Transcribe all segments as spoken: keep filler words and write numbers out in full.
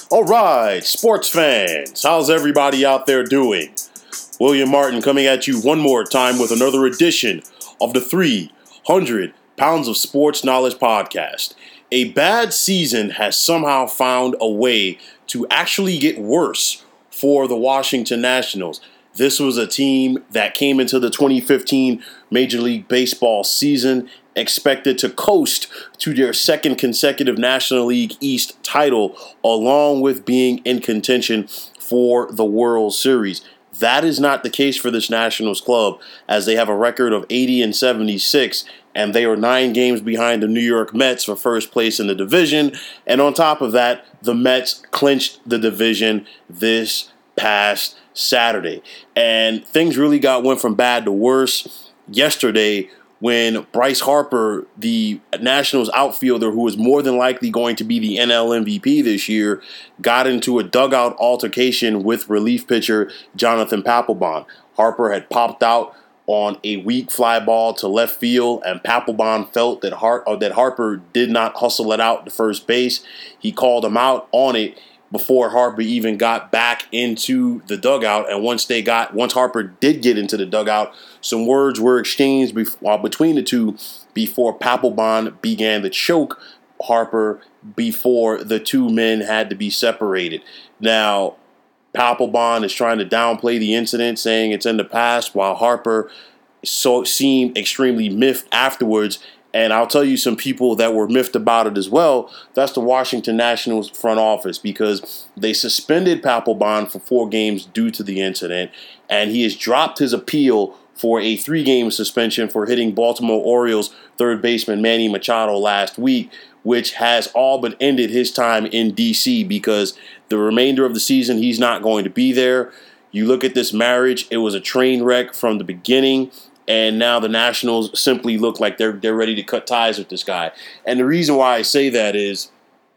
All right, sports fans, how's everybody out there doing? William Martin coming at you one more time with another edition of the three hundred Pounds of Sports Knowledge podcast. A bad season has somehow found a way to actually get worse for the Washington Nationals. This was a team that came into the twenty fifteen Major League Baseball season expected to coast to their second consecutive National League East title, along with being in contention for the World Series. That is not the case for this Nationals club, as they have a record of eighty and seventy-six, and they are nine games behind the New York Mets for first place in the division. And on top of that, the Mets clinched the division this past Saturday. And things really got went from bad to worse yesterday when Bryce Harper, the Nationals outfielder who is more than likely going to be the N L M V P this year, got into a dugout altercation with relief pitcher Jonathan Papelbon. Harper had popped out on a weak fly ball to left field, and Papelbon felt that, Har- or that Harper did not hustle it out to first base. He called him out on it before Harper even got back into the dugout. And once they got, once Harper did get into the dugout, some words were exchanged bef- uh, between the two before Papelbon began to choke Harper before the two men had to be separated. Now, Papelbon is trying to downplay the incident, saying it's in the past, while Harper so seemed extremely miffed afterwards. And I'll tell you some people that were miffed about it as well. That's the Washington Nationals front office, because they suspended Papelbon for four games due to the incident, and he has dropped his appeal for a three-game suspension for hitting Baltimore Orioles third baseman Manny Machado last week, which has all but ended his time in D C, because the remainder of the season he's not going to be there. You look at this marriage, it was a train wreck from the beginning. And now the Nationals simply look like they're they're ready to cut ties with this guy. And the reason why I say that is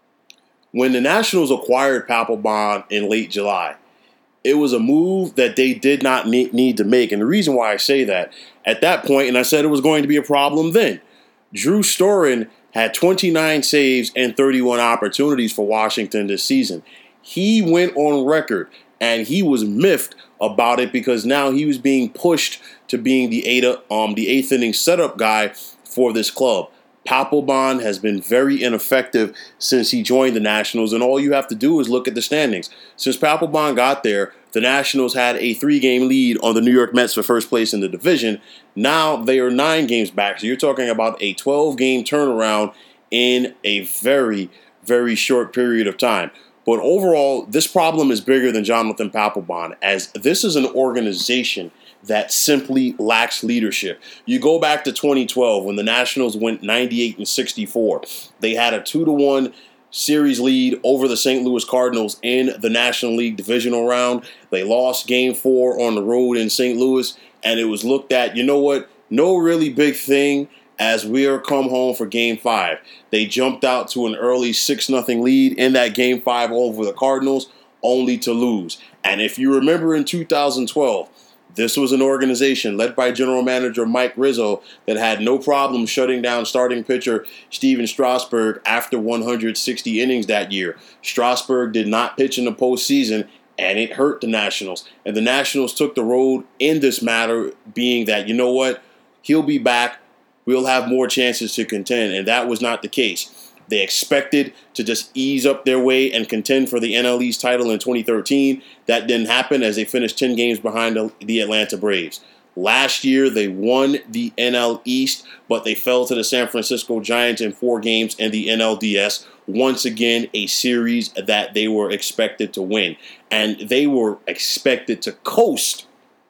when the Nationals acquired Papelbon in late July, it was a move that they did not need, need to make. And the reason why I say that, at that point, and I said it was going to be a problem then, Drew Storen had twenty-nine saves and thirty-one opportunities for Washington this season. He went on record, and he was miffed about it because now he was being pushed to being the eighth, um, the eighth inning setup guy for this club. Papelbon has been very ineffective since he joined the Nationals, and all you have to do is look at the standings. Since Papelbon got there, the Nationals had a three-game lead on the New York Mets for first place in the division. Now they are nine games back, so you're talking about a twelve-game turnaround in a very, very short period of time. But overall, this problem is bigger than Jonathan Papelbon, as this is an organization that simply lacks leadership. You go back to twenty twelve when the Nationals went ninety-eight and sixty-four. They had a two to one series lead over the Saint Louis Cardinals in the National League divisional round. They lost game four on the road in Saint Louis, and it was looked at, you know what, no really big thing, as we are come home for game five. They jumped out to an early six nothing lead in that game five over the Cardinals, only to lose. And if you remember in two thousand twelve, this was an organization led by General Manager Mike Rizzo that had no problem shutting down starting pitcher Steven Strasburg after one hundred sixty innings that year. Strasburg did not pitch in the postseason, and it hurt the Nationals. And the Nationals took the road in this matter, being that, you know what, he'll be back. We'll have more chances to contend, and that was not the case. They expected to just ease up their way and contend for the N L East title in twenty thirteen. That didn't happen, as they finished ten games behind the Atlanta Braves. Last year, they won the N L East, but they fell to the San Francisco Giants in four games in the N L D S. Once again, a series that they were expected to win. And they were expected to coast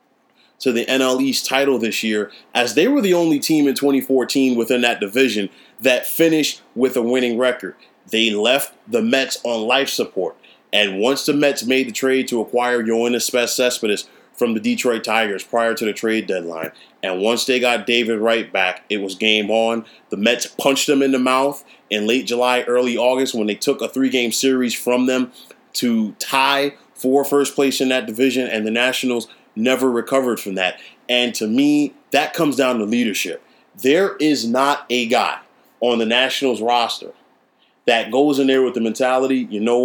to the N L East title this year, as they were the only team in twenty fourteen within that division that finished with a winning record. They left the Mets on life support. And once the Mets made the trade to acquire Yoenis Cespedes from the Detroit Tigers prior to the trade deadline, and once they got David Wright back, it was game on. The Mets punched them in the mouth in late July, early August, when they took a three-game series from them to tie for first place in that division, and the Nationals never recovered from that. And to me, that comes down to leadership. There is not a guy on the Nationals roster that goes in there with the mentality, you know what,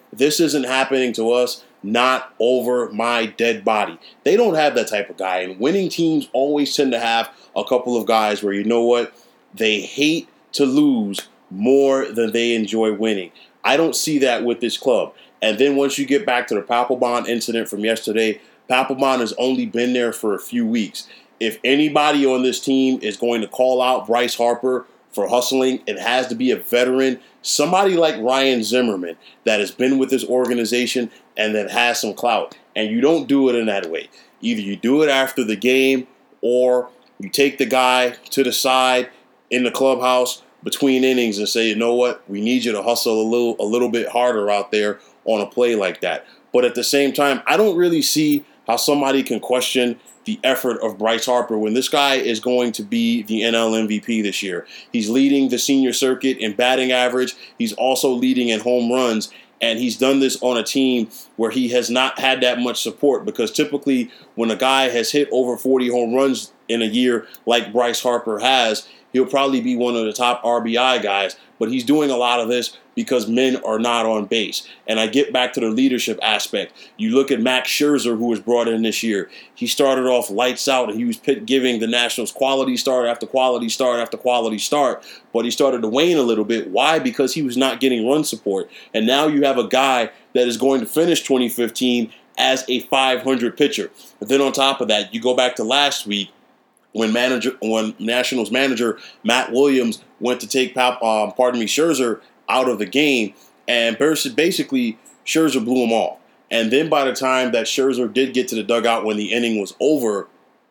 this isn't happening to us, not over my dead body. They don't have that type of guy. And winning teams always tend to have a couple of guys where, you know what, they hate to lose more than they enjoy winning. I don't see that with this club. And then once you get back to the Papelbon incident from yesterday, Papelbon has only been there for a few weeks. If anybody on this team is going to call out Bryce Harper for hustling, it has to be a veteran, somebody like Ryan Zimmerman that has been with this organization and that has some clout. And you don't do it in that way. Either you do it after the game or you take the guy to the side in the clubhouse between innings and say, you know what, we need you to hustle a little, a little bit harder out there on a play like that. But at the same time, I don't really see how somebody can question the effort of Bryce Harper when this guy is going to be the N L M V P this year. He's leading the senior circuit in batting average. He's also leading in home runs. And he's done this on a team where he has not had that much support, because typically when a guy has hit over forty home runs in a year like Bryce Harper has, he'll probably be one of the top R B I guys. But he's doing a lot of this because men are not on base. And I get back to the leadership aspect. You look at Max Scherzer, who was brought in this year. He started off lights out, and he was giving the Nationals quality start after quality start after quality start. But he started to wane a little bit. Why? Because he was not getting run support. And now you have a guy that is going to finish twenty fifteen as a five hundred pitcher. But then on top of that, you go back to last week, when manager, when Nationals manager Matt Williams went to take, um, pardon me, Scherzer out of the game, and basically Scherzer blew him off. And then by the time that Scherzer did get to the dugout when the inning was over,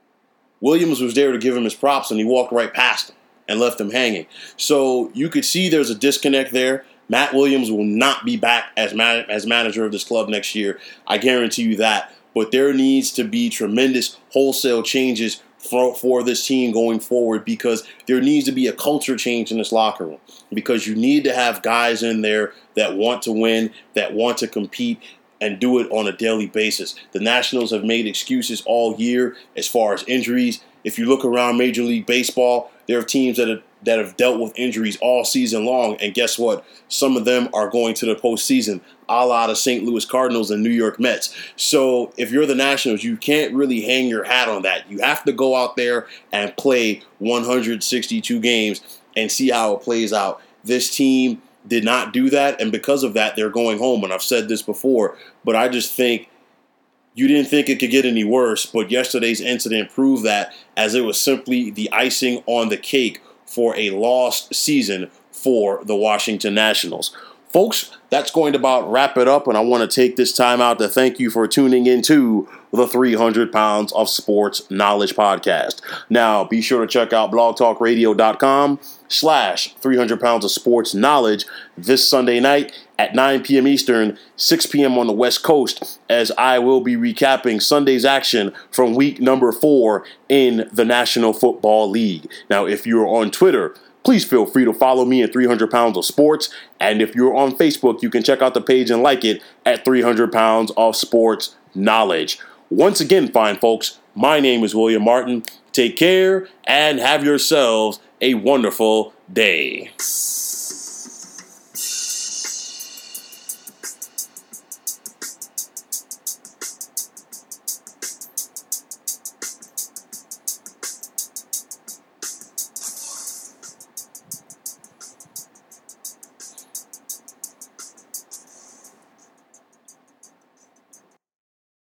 Williams was there to give him his props, and he walked right past him and left him hanging. So you could see there's a disconnect there. Matt Williams will not be back as man- as manager of this club next year. I guarantee you that. But there needs to be tremendous wholesale changes For, for this team going forward, because there needs to be a culture change in this locker room, because you need to have guys in there that want to win, that want to compete, and do it on a daily basis. The Nationals have made excuses all year as far as injuries. If you look around Major League Baseball, there are teams that have, that have dealt with injuries all season long, and guess what? Some of them are going to the postseason, a la the Saint Louis Cardinals and New York Mets. So if you're the Nationals, you can't really hang your hat on that. You have to go out there and play one hundred sixty-two games and see how it plays out. This team did not do that, and because of that, they're going home. And I've said this before, but I just think you didn't think it could get any worse, but yesterday's incident proved that, as it was simply the icing on the cake for a lost season for the Washington Nationals. Folks, that's going to about wrap it up, and I want to take this time out to thank you for tuning into the three hundred pounds of Sports Knowledge podcast. Now, be sure to check out blogtalkradio.com slash 300 pounds of sports knowledge this Sunday night at nine p.m. Eastern, six p.m. on the West Coast, as I will be recapping Sunday's action from week number four in the National Football League. Now, if you're on Twitter, please feel free to follow me at three hundred pounds of sports. And if you're on Facebook, you can check out the page and like it at three hundred pounds of sports knowledge. Once again, fine folks, my name is William Martin. Take care and have yourselves a wonderful day.